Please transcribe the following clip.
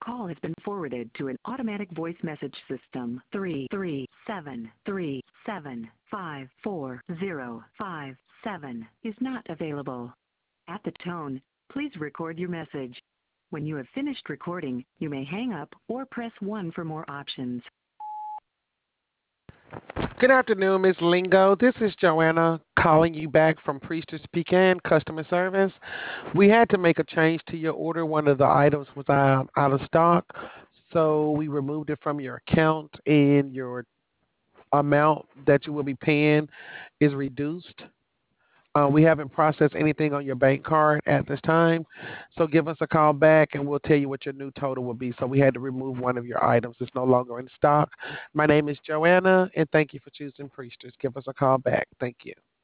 call has been forwarded to an automatic voice message system. 33737540057 is not available. At the tone, please record your message. When you have finished recording, you may hang up or press 1 for more options. Good afternoon, Ms. Lingo. This is Joanna calling you back from Priestess Pecan Customer Service. We had to make a change to your order. One of the items was out of stock, so we removed it from your account, and your amount that you will be paying is reduced. We haven't processed anything on your bank card at this time, so give us a call back and we'll tell you what your new total will be. So we had to remove one of your items. It's no longer in stock. My name is Joanna, and thank you for choosing Priestess. Give us a call back. Thank you.